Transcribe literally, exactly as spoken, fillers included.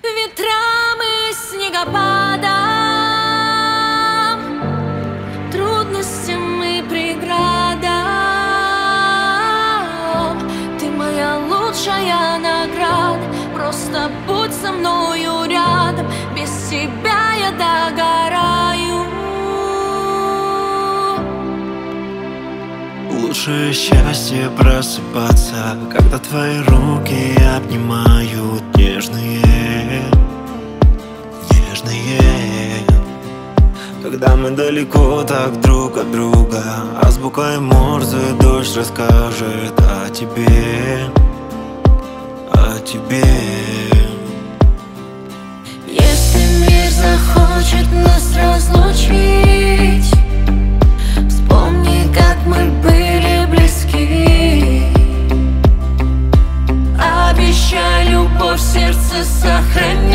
ветрам и снегопадам, трудностям и преградам. Ты моя лучшая награда, просто будь со мною рядом. Без тебя я догораю. Лучшее счастье просыпаться, когда твои руки обнимают нежные, нежные. Когда мы далеко так друг от друга, азбукой Морзе дождь расскажет о тебе, о тебе. Если мир захочет нас разлучить, вспомни, как мы были близки. Обещай любовь в сердце сохранить.